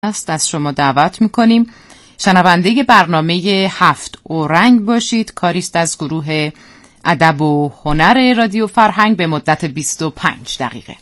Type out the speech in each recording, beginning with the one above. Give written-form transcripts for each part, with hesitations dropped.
است از شما دعوت میکنیم شنونده برنامه 7 اورنگ باشید. کاریست از گروه ادب و هنر رادیو فرهنگ به مدت 25 دقیقه.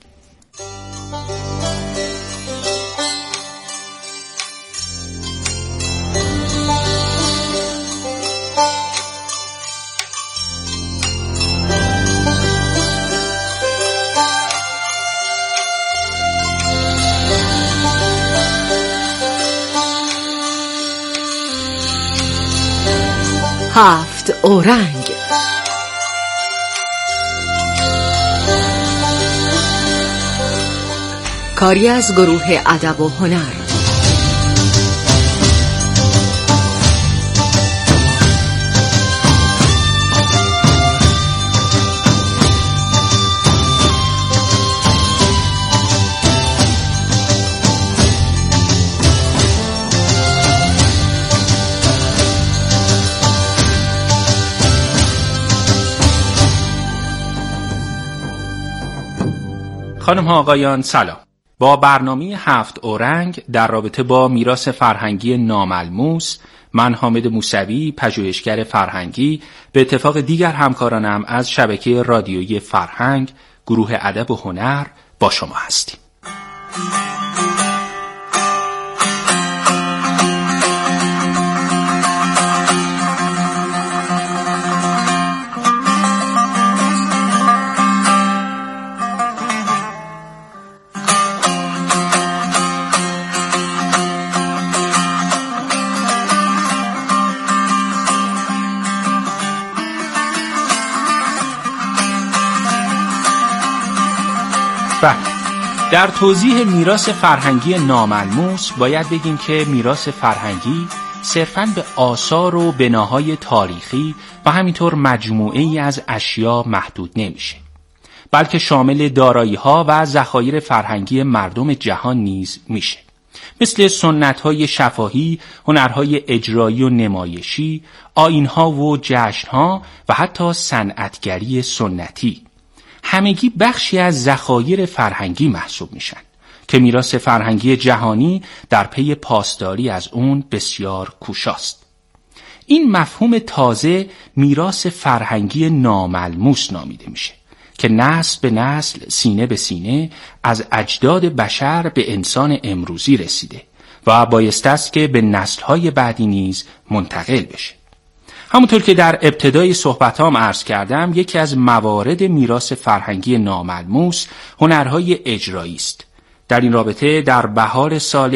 هفت اورنگ. کاری از گروه ادب و هنر. خانم ها آقایان سلام. با برنامه 7 اورنگ در رابطه با میراث فرهنگی ناملموس، من حامد موسوی پژوهشگر فرهنگی به اتفاق دیگر همکارانم از شبکه رادیویی فرهنگ گروه ادب و هنر با شما هستیم. در توضیح میراث فرهنگی ناملموس باید بگیم که میراث فرهنگی صرفاً به آثار و بناهای تاریخی و همینطور مجموعه‌ای از اشیا محدود نمیشه، بلکه شامل دارایی‌ها و ذخایر فرهنگی مردم جهان نیز میشه، مثل سنت‌های شفاهی، هنرهای اجرایی و نمایشی، آیین‌ها و جشن‌ها و حتی صنعتگری سنتی. همگی بخشی از ذخایر فرهنگی محسوب میشن که میراث فرهنگی جهانی در پی پاسداری از اون بسیار کوشاست. این مفهوم تازه میراث فرهنگی ناملموس نامیده میشه که نسل به نسل، سینه به سینه از اجداد بشر به انسان امروزی رسیده و بایسته است که به نسل‌های بعدی نیز منتقل بشه. همونطور که در ابتدای صحبتام عرض کردم، یکی از موارد میراث فرهنگی ناملموس هنرهای اجرایی است. در این رابطه در بهار سال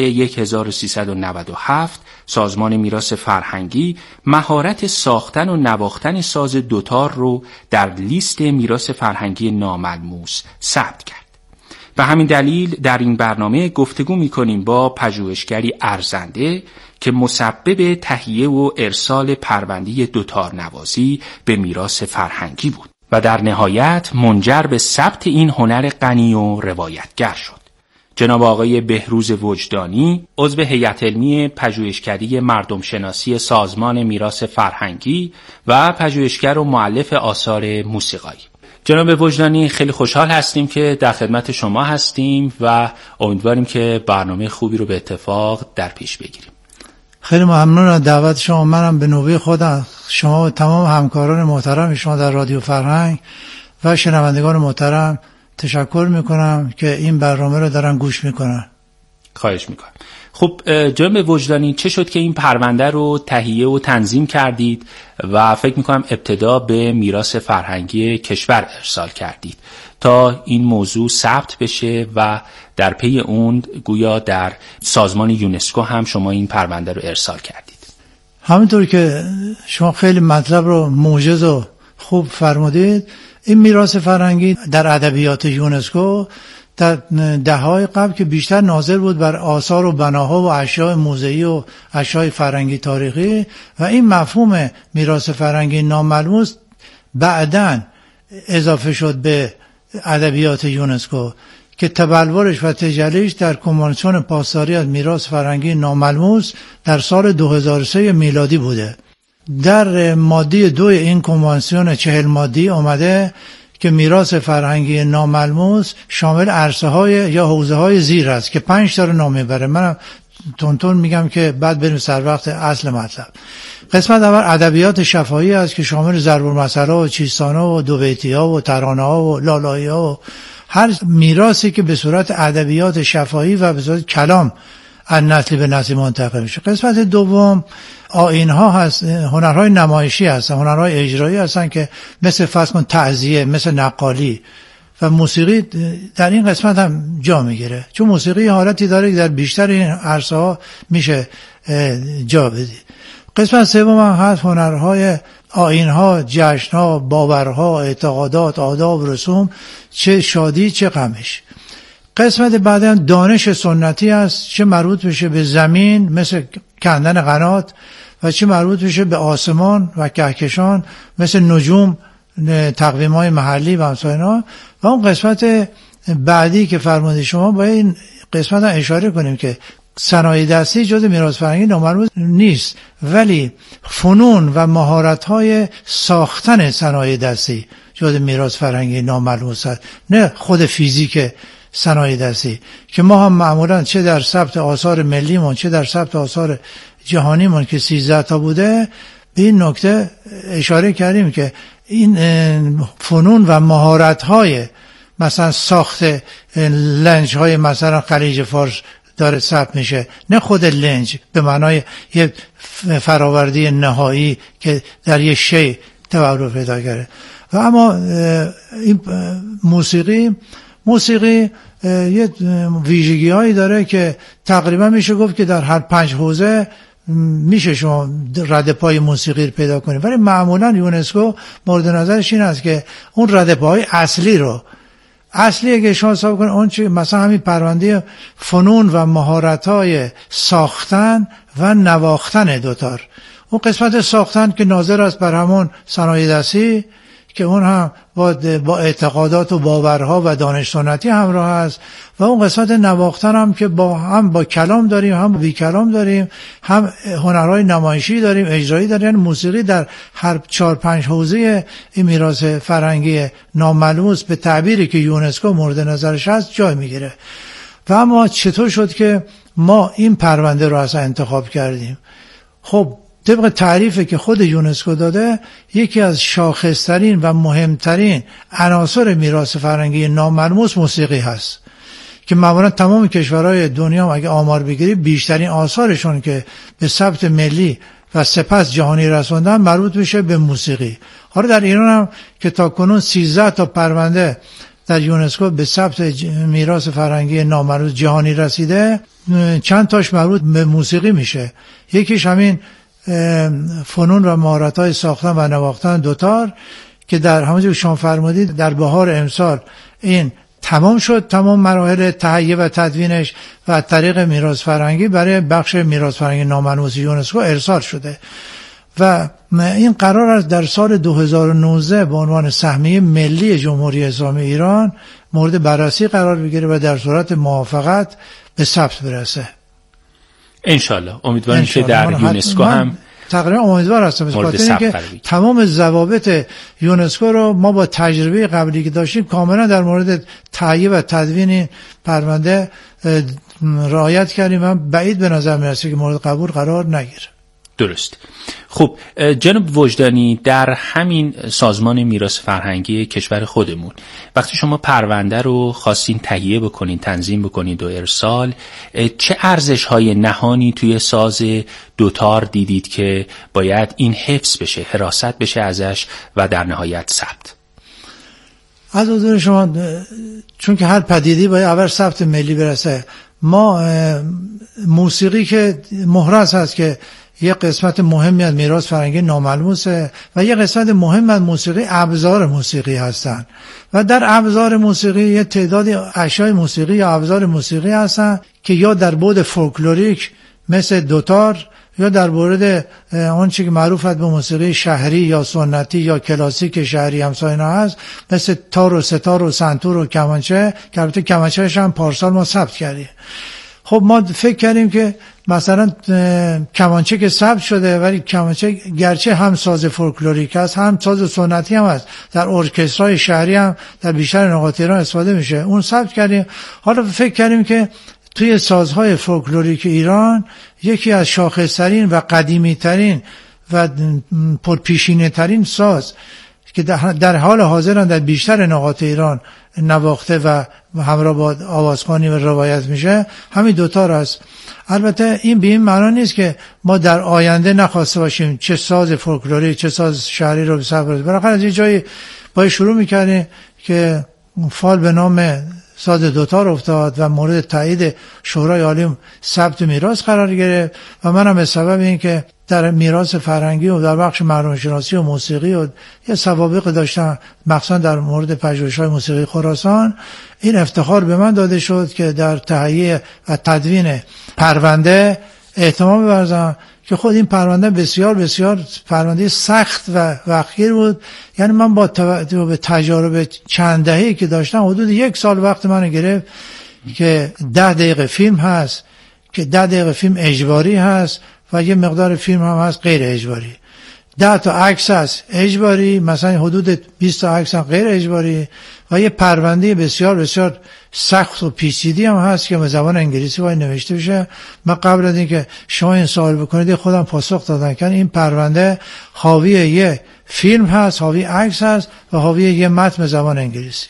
1397 سازمان میراث فرهنگی مهارت ساختن و نواختن ساز دوتار رو در لیست میراث فرهنگی ناملموس ثبت کرد. به همین دلیل در این برنامه گفتگو می‌کنیم با پژوهشگری ارزنده که مسبب تهیه و ارسال پرونده دوتار نوازی به میراث فرهنگی بود و در نهایت منجر به ثبت این هنر غنی و روایتگر شد. جناب آقای بهروز وجدانی، عضو هیئت علمی پژوهشکده مردم شناسی سازمان میراث فرهنگی و پژوهشگر و مؤلف آثار موسیقایی. جناب وجدانی، خیلی خوشحال هستیم که در خدمت شما هستیم و امیدواریم که برنامه خوبی رو به اتفاق در پیش بگیریم. خیلی ممنون از دعوت شما. منم به نوبه خودم شما و تمام همکاران محترم شما در رادیو فرهنگ و شنوندگان محترم تشکر میکنم که این برنامه رو دارن گوش میکنن. خواهش میکنم. خب جناب وجدانی، چه شد که این پرونده رو تهیه و تنظیم کردید و فکر میکنم ابتدا به میراث فرهنگی کشور ارسال کردید تا این موضوع ثبت بشه و در پی اون گویا در سازمان یونسکو هم شما این پرونده رو ارسال کردید؟ همونطور که شما خیلی مطلب رو موجز و خوب فرمودید، این میراث فرهنگی در ادبیات یونسکو در دهه‌های قبل که بیشتر ناظر بود بر آثار و بناها و اشیاء موزه‌ای و اشیاء فرهنگی تاریخی، و این مفهوم میراث فرهنگی ناملموس بعداً اضافه شد به ادبیات یونسکو که تبلورش و تجلیش در کنوانسیون پاسداری از میراث فرهنگی ناملموس در سال 2003 میلادی بوده. در ماده 2 این کنوانسیون 40 ماده‌ای آمده که میراث فرهنگی ناملموس شامل عرصه های یا حوزه های زیر است که 5 تا رو نام میبره. منم تون میگم که بعد بریم سر وقت اصل مطلب. قسمت اول ادبیات شفاهی است که شامل ضرب المثل و چیستانه و دوبیتی ها و ترانه ها و لالایی ها و هر میراثی که به صورت ادبیات شفاهی و به صورت کلام از نسل به نسل منتقل میشه. قسمت دوم آیین ها هست، هنرهای نمایشی هستن، هنرهای اجرایی هستن که مثل فرض کن تعزیه، مثل نقالی و موسیقی در این قسمت هم جا میگیره، چون موسیقی حالتی داره که در بیشتر این عرصه ها میشه جا بدید. قسمت سوم هست هنرهای آیین ها، جشن ها، باورها، اعتقادات، آداب و رسوم، چه شادی چه غمش. قسمت بعدی دانش سنتی است، چه مربوط بشه به زمین مثل کندن قنات و چه مربوط بشه به آسمان و کهکشان مثل نجوم، تقویم های محلی و امثال اینا. و اون قسمت بعدی که فرمودید شما، با این قسمت هم اشاره کنیم که صنایع دستی جزء میراث فرهنگی ناملموس نیست، ولی فنون و مهارت‌های ساختن صنایع دستی جزء میراث فرهنگی ناملموس است، نه خود فیزیک صنایع دستی که ما هم معمولا چه در ثبت آثار ملیمون چه در ثبت آثار جهانیمون که 13 تا بوده به این نکته اشاره کردیم که این فنون و مهارت‌های مثلا ساخت لنج های مثلا خلیج فارس داره ثبت میشه، نه خود لنج به معنای یه فراوردی نهایی که در یه شی تبعر پیدا کرده. و اما این موسیقی یه ویژگی هایی داره که تقریبا میشه گفت که در هر 5 حوزه میشه شما ردپای موسیقی رو پیدا کنید، ولی معمولا یونسکو مورد نظرش این است که اون ردپای اصلی اگه شما حساب کنید اون چی مثلا همین پرونده فنون و مهارت‌های ساختن و نواختن دوتار، اون قسمت ساختن که ناظر است بر همون صنایع دستی که اون هم با اعتقادات و باورها و دانش سنتی همراه است، و اون قسمت نواختن هم که هم با کلام داریم هم با بی کلام داریم، هم هنرهای نمایشی داریم، اجرایی داریم. یعنی موسیقی در هر 4-5 حوزه این میراث فرهنگی ناملموس به تعبیری که یونسکو مورد نظرش هست جای میگیره. و اما چطور شد که ما این پرونده رو اصلا انتخاب کردیم؟ خب طبق تعریفی که خود یونسکو داده، یکی از شاخصترین و مهمترین عناصر میراث فرهنگی ناملموس موسیقی هست که معمولا تمام کشورهای دنیا اگه آمار بگیری بیشترین آثارشون که به ثبت ملی و سپس جهانی رسوندن مربوط میشه به موسیقی. حالا در ایران هم که تا کنون 13 تا پرونده در یونسکو به ثبت میراث فرهنگی ناملموس جهانی رسیده، چند تاش مربوط به موسیقی میشه. یکیش همین فنون و مهارت‌های ساختن و نواختن دوتار که در همونجور شما فرمودید در بهار امسال این تمام شد، تمام مراحل تهیه و تدوینش و از طریق میراث فرهنگی برای بخش میراث فرهنگی ناملموس یونسکو ارسال شده و این قرار است در سال 2019 به عنوان سهمیه ملی جمهوری اسلامی ایران مورد بررسی قرار بگیره و در صورت موافقت به ثبت برسه. انشالله امیدوارم که در یونسکو هم تقریبا امیدوار هستم که تمام ضوابط یونسکو رو ما با تجربه قبلی که داشتیم کاملا در مورد تهیه و تدوین پرونده رعایت کردیم. من بعید به نظر میرسه که مورد قبول قرار نگیره. درست. خب جناب وجدانی، در همین سازمان میراث فرهنگی کشور خودمون وقتی شما پرونده رو خواستین تهیه بکنین، تنظیم بکنید و ارسال، چه ارزش‌های نهانی توی ساز دوتار دیدید که باید این حفظ بشه، حراست بشه ازش و در نهایت ثبت؟ از حضور شما، چون که هر پدیدی باید اول ثبت ملی برسه، ما موسیقی که محرز هست که یه قسمت مهمی از میراث فرهنگی ناملموسه و یه قسمت مهم از موسیقی ابزار موسیقی هستن و در ابزار موسیقی یه تعدادی اشیاء موسیقی یا ابزار موسیقی هستن که یا در بعد فولکلوریک مثل دوتار یا در مورد اون چیزی که معروف است به موسیقی شهری یا سنتی یا کلاسیک شهری همسا اینا هست مثل تار و ستار و سنتور و کمانچه که البته کمانچه‌اش هم پارسال ما ثبت کردیم. خب ما فکر کردیم که مثلا کمانچه که ثبت شده، ولی کمانچه گرچه هم ساز فولکلوریک است هم ساز سنتی هم است، در ارکسترهای شهری هم در بیشتر نقاط ایران استفاده میشه، اون ثبت کردیم. حالا فکر کردیم که توی سازهای فولکلوریک ایران یکی از شاخص‌ترین و قدیمی‌ترین و پرپیشینه‌ترین ساز که در حال حاضر در بیشتر نقاط ایران نواخته و همراه با آوازخوانی و روایت میشه، همین دوتا است. البته این به این معنا نیست که ما در آینده نخواسته باشیم چه ساز فولکلوری چه ساز شهری رو به ثبت بردیم. بالاخره از یه جایی باید شروع میکردیم که فال به نام ساز دوتار افتاد و مورد تایید شورای عالی ثبت میراث قرار گرفت و منم به سبب این که در میراث فرهنگی و در بخش مردم شناسی و موسیقی و یه سوابق داشتم، مخصوصا در مورد پژوهش‌های موسیقی خراسان، این افتخار به من داده شد که در تهیه و تدوین پرونده اهتمام بورزم که خود این پرونده بسیار بسیار پرونده سخت و وقیر بود. یعنی من با توجه به تجارب چند دهه‌ای که داشتم حدود 1 سال وقت منو گرفت که 10 دقیقه فیلم هست که 10 دقیقه فیلم اجباری هست و یه مقدار فیلم هم هست غیر اجباری، 10 تا عکس هست اجباری، مثلا حدود 20 تا عکس هم غیر اجباری و یه پرونده بسیار بسیار سخت و پیچیده هم هست که به زبان انگلیسی باید نوشته بشه. من قبل از اینکه شما این سوال بکنید خودم پاسخ دادم که این پرونده حاوی یه فیلم هست، حاوی عکس هست و حاوی یه متن به زبان انگلیسی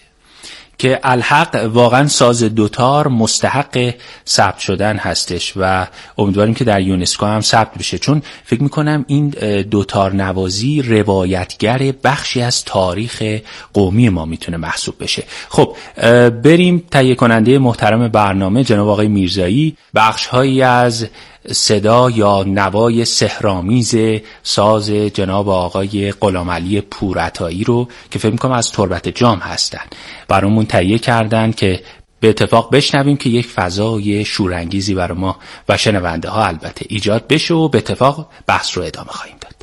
که الحق واقعا ساز دوتار مستحق ثبت شدن هستش و امیدواریم که در یونسکو هم ثبت بشه، چون فکر میکنم این دوتار نوازی روایتگر بخشی از تاریخ قومی ما میتونه محسوب بشه. خب بریم تهیه کننده محترم برنامه جناب آقای میرزایی بخش‌هایی از صدا یا نوای سحرآمیز ساز جناب آقای غلامعلی پورعطایی رو که فکر می‌کنم از تربت جام هستن برامون تهیه کردن که به اتفاق بشنویم که یک فضای شورانگیزی برای ما و شنونده ها البته ایجاد بشه و به اتفاق بحث رو ادامه خواهیم داد.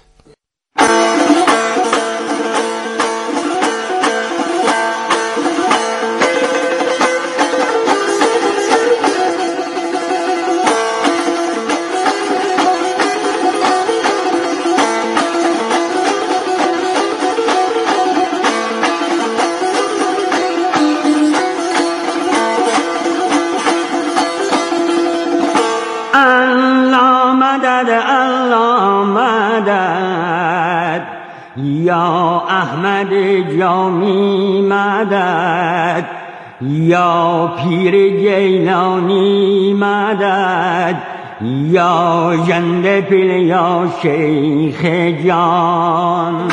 یا احمد جامی مدد، یا پیر جیلانی مدد، یا ژنده پیر یا شیخ جان.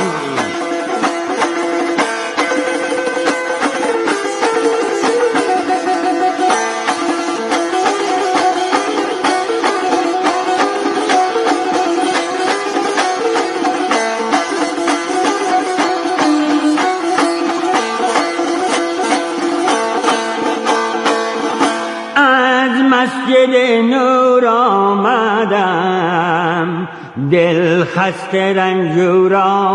مسجد نور آمدم، دل خسته رنجور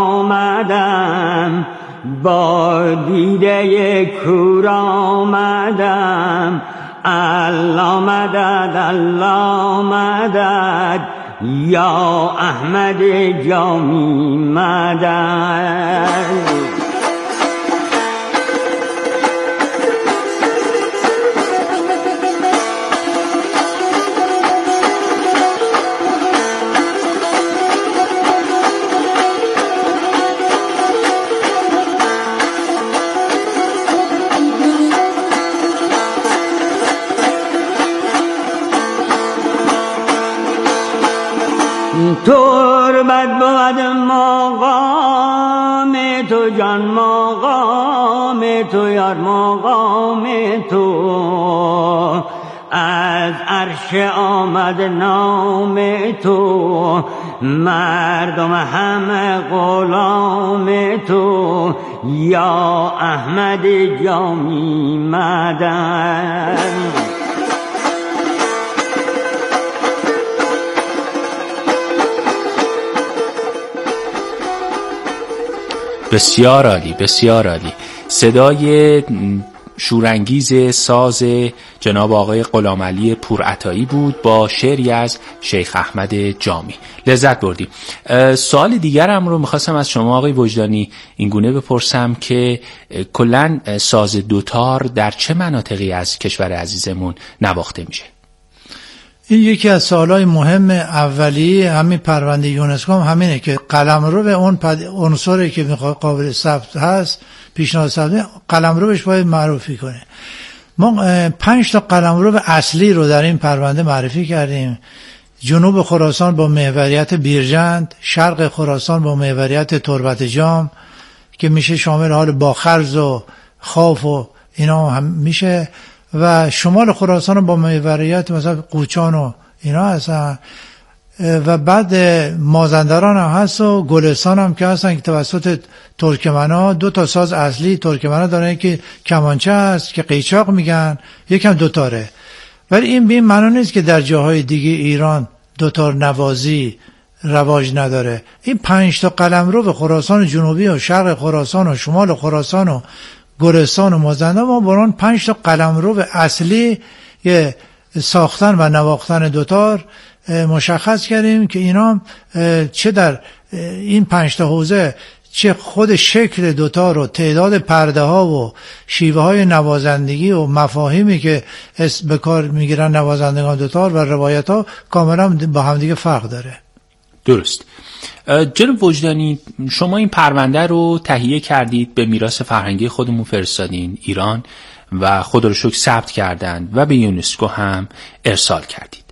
آمدم، با دیده کور آمدم، الله مدد الله مدد، یا احمد جامی مدد. تربت بود مقام تو جان، مقام تو یار، مقام تو از عرش آمد نام تو، مردم همه غلام تو، یا احمد جامی مدد. بسیار عالی، بسیار عالی. صدای شورانگیز ساز جناب آقای غلامعلی پورعطایی بود با شعری از شیخ احمد جامی. لذت بردیم. سوال دیگرم رو میخواستم از شما آقای وجدانی اینگونه بپرسم که کلاً ساز دوتار در چه مناطقی از کشور عزیزمون نواخته میشه؟ این یکی از سوالای مهم اولیه همین پرونده یونسکو همینه که قلمرو به اون عنصری که میخواد قابل ثبت هست پیشنهاد ثبت قلمروش باید معرفی کنه. ما 5 تا قلمرو اصلی رو در این پرونده معرفی کردیم. جنوب خراسان با محوریت بیرجند، شرق خراسان با محوریت تربت جام که میشه شامل حال باخرز و خاف و اینا هم میشه، و شمال خراسان با محوریت مثلا قوچان و اینا هستن، و بعد مازندران هم هست و گلستان هم که هستن که توسط ترکمنا 2 تا ساز اصلی ترکمنا دارن که کمانچه هست که قیچاق میگن، یکم دوتاره. ولی این به این معنی نیست که در جاهای دیگه ایران دوتار نوازی رواج نداره. این 5 تا قلمرو به خراسان جنوبی و شرق خراسان و شمال خراسان و گلستان و مازندران ما بران 5 تا قلمرو اصلی ساختن و نواختن دوتار مشخص کردیم که اینا چه در این 5 تا حوزه چه خود شکل دوتار و تعداد پرده ها و شیوه های نوازندگی و مفاهیمی که به کار میگیرن نوازندگان دوتار و روایت ها کاملا با هم دیگه فرق داره. درست. جناب وجدانی، شما این پرونده رو تهیه کردید، به میراث فرهنگی خودمون فرستادین ایران و خدا رو شکر ثبت کردن و به یونسکو هم ارسال کردید.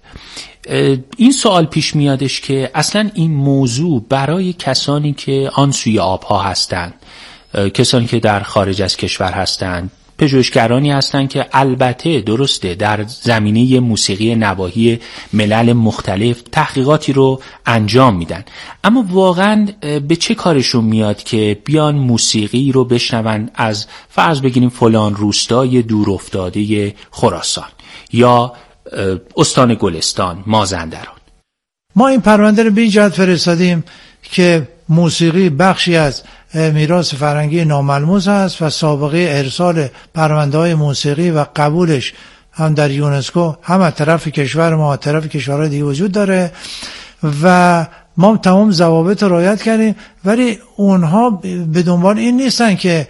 این سوال پیش میادش که اصلا این موضوع برای کسانی که آن سوی آبها هستند، کسانی که در خارج از کشور هستند، پژوهشگرانی هستند که البته درسته در زمینه موسیقی نواحی ملل مختلف تحقیقاتی رو انجام میدن، اما واقعا به چه کارشون میاد که بیان موسیقی رو بشنون از فرض بگیریم فلان روستای دور افتاده خراسان یا استان گلستان، مازندران؟ ما این پرونده رو به این جهت فرستادیم که موسیقی بخشی از میراث فرهنگی ناملموس است و سابقه ارسال پرونده‌های موسیقی و قبولش هم در یونسکو هم از طرف کشور ما از طرف کشورهای دیگه وجود داره و ما تمام ضوابط رعایت کردیم. ولی اونها به دنبال این نیستن که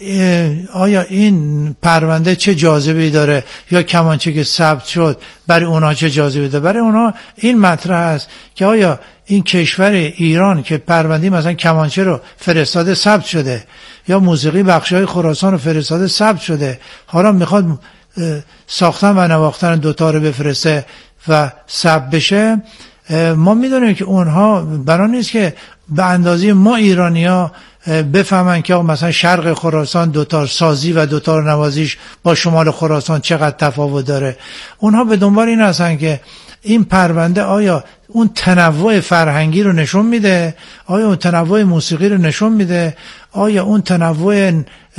آیا این پرونده چه جاذبه‌ای داره یا کمانچه که ثبت شد برای اونها چه جاذبه‌ای داره. برای اونها این مطرح است که آیا این کشور ایران که پرونده مثلا کمانچه رو فرستاده ثبت شده یا موسیقی بخشای خراسان رو فرستاده ثبت شده، حالا میخواد ساختن و نواختن دوتا رو بفرسته و ثبت بشه. ما میدونیم که اونها برای نیست که به اندازه ما ایرانی‌ها بفهمن که مثلا شرق خراسان دوتار سازی و دوتار نوازیش با شمال خراسان چقدر تفاوت داره. اونها به دنبال این هستن که این پرونده آیا اون تنوع فرهنگی رو نشون میده، آیا اون تنوع موسیقی رو نشون میده، آیا اون تنوع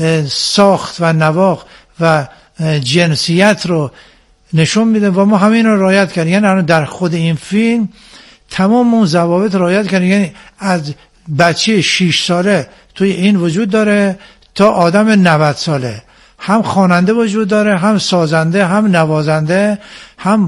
ساخت و نواخت و جنسیت رو نشون میده. و ما همین رو رعایت کردیم. یعنی در خود این فیلم تمام اون ضوابط رعایت کردیم. یعنی از بچه 6 ساله توی این وجود داره تا آدم 90 ساله، هم خواننده وجود داره، هم سازنده، هم نوازنده، هم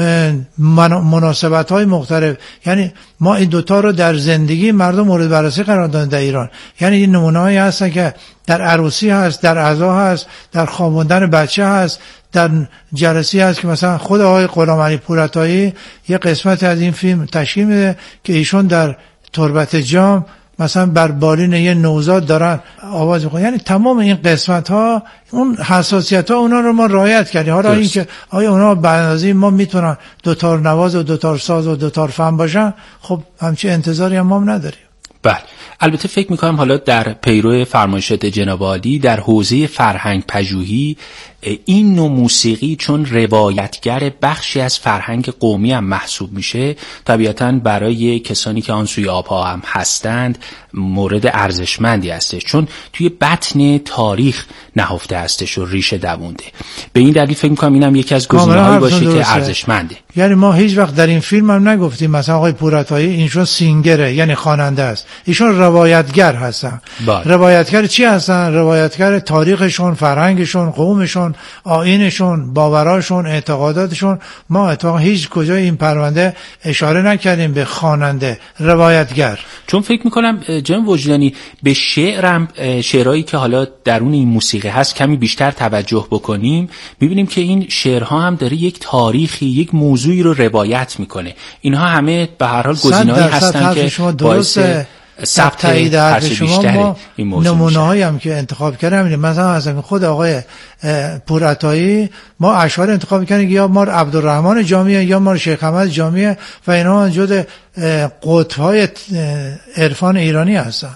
مناسبت‌های مختلف. یعنی ما این دوتا رو در زندگی مردم مورد بررسی قرار دادن در ایران. یعنی این نمونه‌هایی هستن که در عروسی هست، در عزا هست، در خوابوندن بچه هست، در جلسی هست که مثلا خود آقای غلامعلی پورعطایی یه قسمت از این فیلم تشکیل میده که ایشون در تربت جام مثلا بر بالین یه نوزاد دارن آواز میخونن. یعنی تمام این قسمت ها، اون حساسیت ها اونا رو ما رعایت کردیم. حالا این که آیا اونا به اندازه ما میتونن دوتار نواز و دوتار ساز و دوتار فن باشن، خب همچین انتظاری هم ما نداریم. بله، البته فکر میکنم حالا در پیرو فرمایشات جناب عالی در حوزه فرهنگ پژوهی این نوع موسیقی چون روایتگر بخشی از فرهنگ قومی هم محسوب میشه، طبیعتاً برای کسانی که آن سوی آبها هم هستند مورد ارزشمندی هستش، چون توی بطن تاریخ نهفته هستش و ریشه دوونده. به این دلیل فکر میکنم اینم یکی از گزینه‌هایی باشه که ارزشمنده. یعنی ما هیچ وقت در این فیلم هم نگفتیم مثلا آقای پورعطایی اینشون سینگره، یعنی خواننده است. ایشون روایتگر هستن. روایتگر چی هستن؟ روایتگر تاریخشون، فرهنگشون، قومشون، آیینشون، باوراشون، اعتقاداتشون. ما اتفاقا هیچ کجا این پرونده اشاره نکردیم به خواننده، روایتگر. چون فکر میکنم جناب وجدانی به شعرهایی که حالا درون این موسیقی هست کمی بیشتر توجه بکنیم، میبینیم که این شعرها هم داره یک تاریخی، یک موضوعی رو روایت میکنه. اینها همه به هر حال گزینه‌ای هستن که باعث ثبت هرچه بیشتر این موضوع. نمونه‌هایی هم که انتخاب کردم مثلا از خود آقای پورعطایی ما اشعار انتخاب کردیم یا مار عبدالرحمن جامی یا مار شیخ احمد جامی و اینا جزو قطب‌های عرفان ایرانی هستن.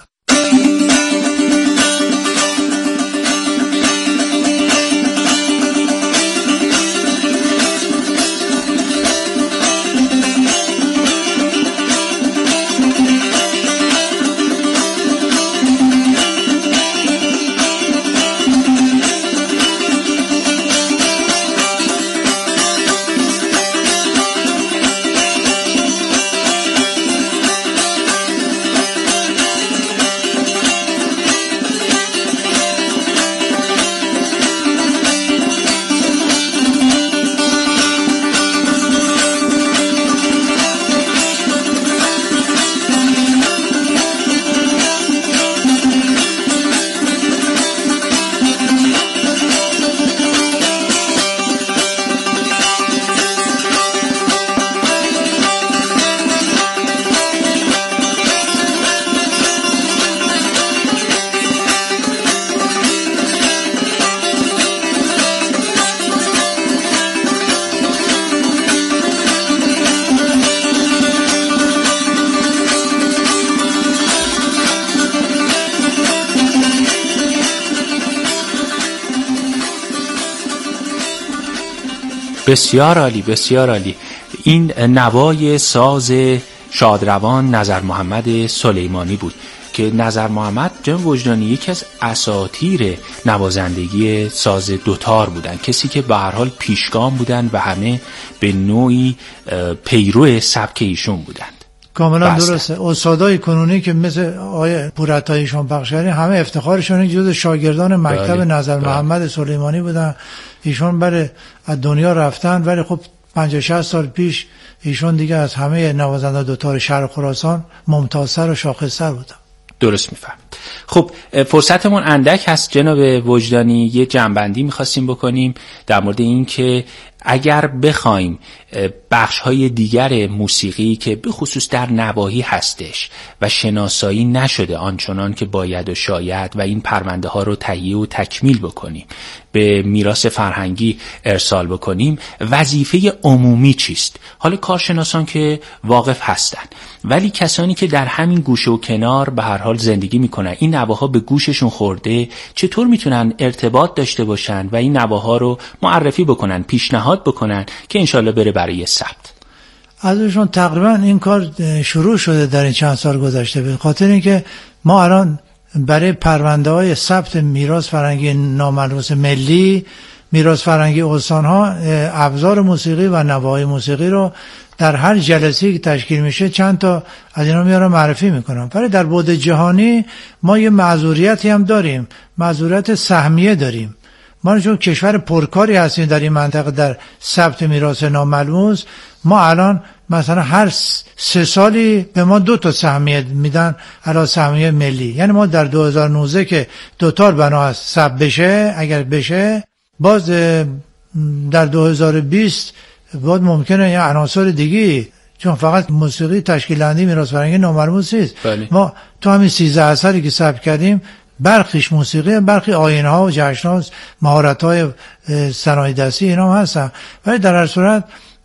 بسیار عالی، بسیار عالی. این نوای ساز شادروان نظر محمد سلیمانی بود که نظر محمد جناب وجدانی یکی از اساطیر نوازندگی ساز دوتار بودن، کسی که به هر حال پیشگام بودن و همه به نوعی پیرو سبک ایشون بودند. کاملا درسته. استادای کنونی که مثل آقای پورعطاییشون بخشاری همه افتخارشون جزو شاگردان مکتب نظر محمد سلیمانی بودن. ایشون برای از دنیا رفتن ولی خب 50-60 سال پیش ایشون دیگه از همه نوازنده دوتار شرق خراسان ممتازتر و شاخص‌تر بودن. درست میفهم. خب فرصتمون اندک هست جناب وجدانی، یه جنبندی میخواستیم بکنیم در مورد این که اگر بخوایم بخش‌های دیگر موسیقی که به خصوص در نواحی هستش و شناسایی نشده آنچنان که باید و شاید و این پرونده ها رو تهیه و تکمیل بکنیم، به میراث فرهنگی ارسال بکنیم، وظیفه عمومی چیست؟ حالا کارشناسان که واقف هستن، ولی کسانی که در همین گوشه و کنار به هر حال زندگی میکنن، این نواها به گوششون خورده، چطور میتونن ارتباط داشته باشن و این نواها رو معرفی بکنن، پیشنهاد بکنن که انشالله بره برای ثبت؟ ازشون تقریبا این کار شروع شده در این چند سال گذشته، به خاطر اینکه ما الان برای پرونده های ثبت میراث فرهنگی ناملموس ملی، میراث فرهنگی استان‌ها، ابزار موسیقی و نواهای موسیقی رو در هر جلسه‌ای که تشکیل میشه چند تا از اینا میارم معرفی میکنم. ولی در بعد جهانی ما یه معذوریتی هم داریم، معذوریت سهمیه داریم. ما چون کشور پرکاری هستیم در این منطقه در ثبت میراث ناملموس، ما الان مثلا هر 3 سالی به ما 2 تا سهمیه میدن، علاوه سهمیه ملی. یعنی ما در 2019 که دوتار بنا ثبت بشه، اگر بشه، باز در 2020 باید ممکنه یه عناصر دیگه، چون فقط موسیقی تشکیل دهنده میراث فرهنگی ناملموس نیست. ما تو همین 13 اثری که ثبت کردیم برخیش موسیقی، برخی آیین‌ها و جشن‌ها، مهارت‌های صنایع دستی اینا هم هستن. ولی در هر صورت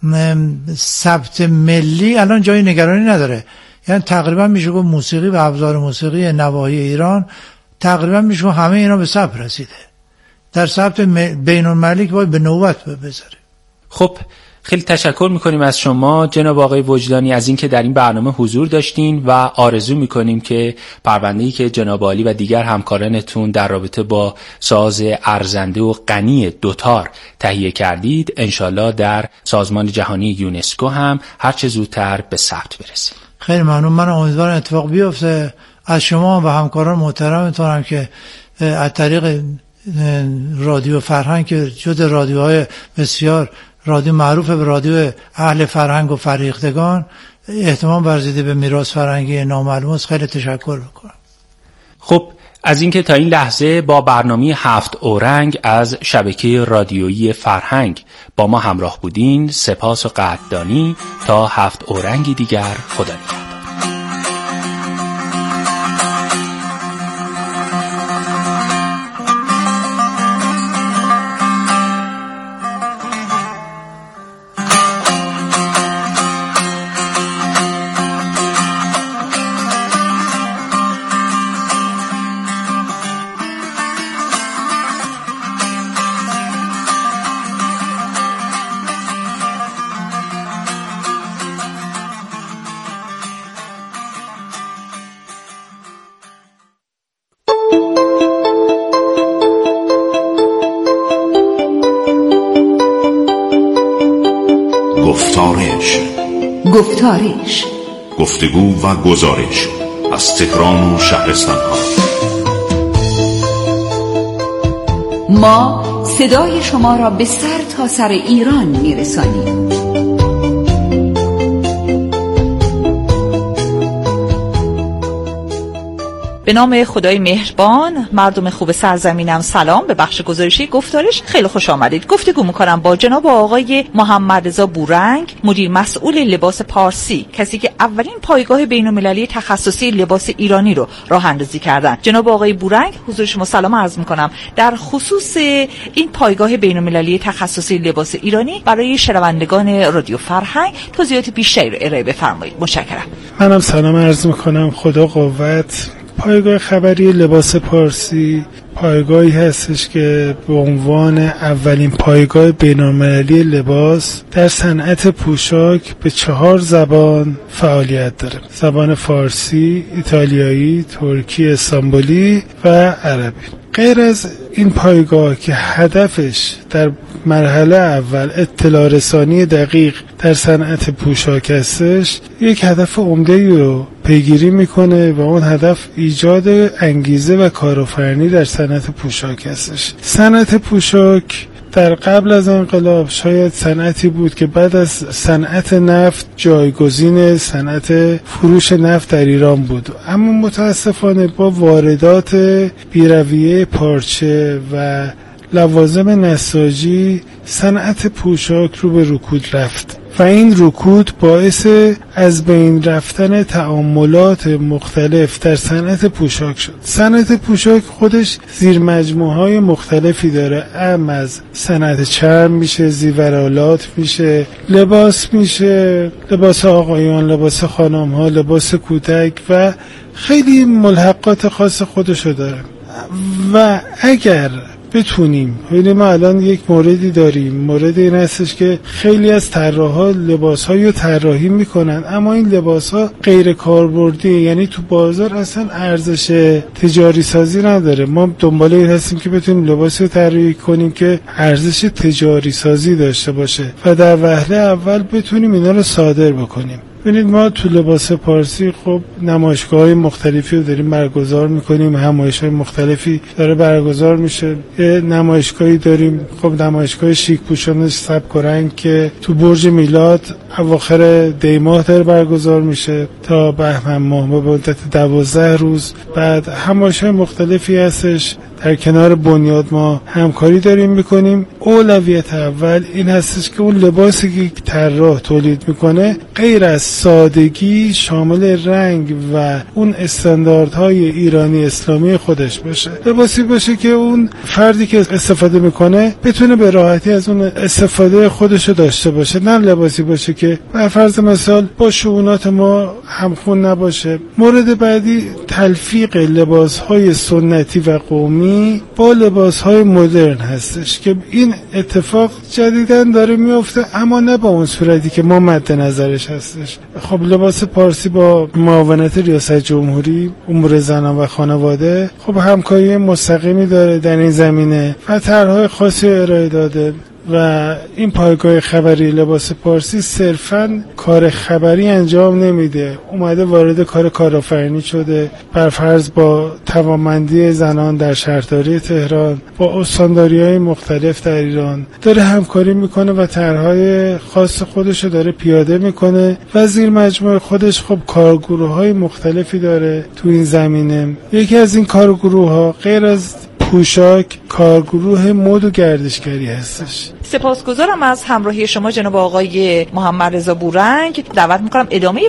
ثبت ملی الان جای نگرانی نداره. یعنی تقریبا میشه گفت موسیقی و ابزار موسیقی نواحی ایران تقریبا میشه گفت همه اینا به ثبت رسیده. در ثبت بین‌المللی باید به نوبت بذاره. خب خیلی تشکر میکنیم از شما جناب آقای وجدانی از اینکه در این برنامه حضور داشتین و آرزو میکنیم که پرونده‌ای که جناب عالی و دیگر همکارانتون در رابطه با ساز ارزنده و غنی دوتار تهیه کردید انشالله در سازمان جهانی یونسکو هم هرچه زودتر به ثبت برسید. خیلی ممنون. من امیدوارم اتفاق بیفته. از شما و همکاران محترمتونم که از طریق رادیو فرهنگ که جز رادیوهای بسیار رادیو معروف به رادیو اهل فرهنگ و فریختگان اهتمام ورزیده به میراث فرهنگی ناملموس، خیلی تشکر میکنم. خب از اینکه تا این لحظه با برنامه 7 اورنگ از شبکه رادیویی فرهنگ با ما همراه بودین، سپاس و قدردانی. تا 7 اورنگی دیگر، خدا نگهدار. گفتارش گفتگو و گزارش از تهران و شهرستان‌ها. ما صدای شما را به سر تا سر ایران می‌رسانیم. به نام خدای مهربان، مردم خوب سرزمینم سلام. به بخش گزارشی گفتارش خیلی خوش آمدید. گفتگو می‌کنم با جناب آقای محمد رضا بورنگ، مدیر مسئول لباس پارسی، کسی که اولین پایگاه بین‌المللی تخصصی لباس ایرانی رو راه اندازی کردن. جناب آقای بورنگ، حضور شما سلام عرض می‌کنم. در خصوص این پایگاه بین‌المللی تخصصی لباس ایرانی برای شنوندگان رادیو فرهنگ توضیحات بیشتری رو ارائه بفرمایید. متشکرم. منم سلام عرض می‌کنم. خدا قوت. پایگاه خبری لباس پارسی پایگاهی هستش که به عنوان اولین پایگاه بین‌المللی لباس در صنعت پوشاک به 4 زبان فعالیت داره: زبان فارسی، ایتالیایی، ترکی استانبولی و عربی. غیر از این پایگاه که هدفش در مرحله اول اطلاع رسانی دقیق در صنعت پوشاک هستش، یک هدف عمده‌ای رو پیگیری میکنه و اون هدف ایجاد انگیزه و کارآفرینی در صنعت پوشاک هستش. صنعت پوشاک در قبل از انقلاب شاید صنعتی بود که بعد از صنعت نفت جایگزین صنعت فروش نفت در ایران بود، اما متاسفانه با واردات بی‌رویه پارچه و لوازم نساجی صنعت پوشاک رو به رکود رفت و این رکود باعث از بین رفتن تعاملات مختلف در صنعت پوشاک شد. صنعت پوشاک خودش زیر مجموعه‌های مختلفی داره، از صنعت چرم میشه، زیورآلات میشه، لباس میشه، لباس آقایان، لباس خانم‌ها، لباس کودک و خیلی ملحقات خاص خودشو داره. و اگر بتونیم، ببینیم ما الان یک موردی داریم، مورد این هستش که خیلی از طراحا لباس‌هایی رو طراحی میکنن اما این لباس‌ها غیر کاربردی، یعنی تو بازار اصلا ارزش تجاری سازی نداره. ما دنبال این هستیم که بتونیم لباسی رو طراحی کنیم که ارزش تجاری سازی داشته باشه و در وهله اول بتونیم اینا رو صادر بکنیم. ببینید ما تو لباس پارسی خب نمایشگاه‌های مختلفی رو داریم برگزار می‌کنیم، همایش‌های مختلفی داره برگزار میشه. یه نمایشگاهی داریم، خب نمایشگاه شیک پوشان سبک و رنگ که تو برج میلاد اواخر دی ماه داره برگزار میشه تا بهمن ماه به مدت 12 روز. بعد همایش‌های مختلفی هستش. در کنار بنیاد ما همکاری داریم میکنیم. اولویت اول این هستش که اون لباسی که طراح تولید میکنه غیر از سادگی شامل رنگ و اون استانداردهای ایرانی اسلامی خودش باشه. لباسی باشه که اون فردی که استفاده میکنه بتونه به راحتی از اون استفاده خودشو داشته باشه، نه لباسی باشه که بر فرض مثال با شؤونات ما همخون نباشه. مورد بعدی تلفیق لباسهای سنتی و قومی با لباسهای مدرن هستش که این اتفاق جدیداً داره میفته اما نه با اون صورتی که ما مد نظرش هستش. خب لباس پارسی با معاونت ریاست جمهوری امور زنان و خانواده خب همکاری مستقیمی داره در این زمینه و طرح‌های خاصی ارائه داده. و این پایگاه خبری لباس پارسی صرفاً کار خبری انجام نمیده، اومده وارد کار کارآفرینی شده، بر فرض با توانمندی زنان در شهرداری تهران با استانداری‌های مختلف در ایران داره همکاری میکنه و طرح‌های خاص خودشو داره پیاده میکنه و زیر مجموعه خودش خب کارگروه‌های مختلفی داره تو این زمینه. یکی از این کارگروه‌ها غیر از پوشاک کارگروه مد و گردشگری هستش. سپاسگزارم از همراهی شما جناب آقای محمد رضا بورنگ. دعوت میکنم ادامه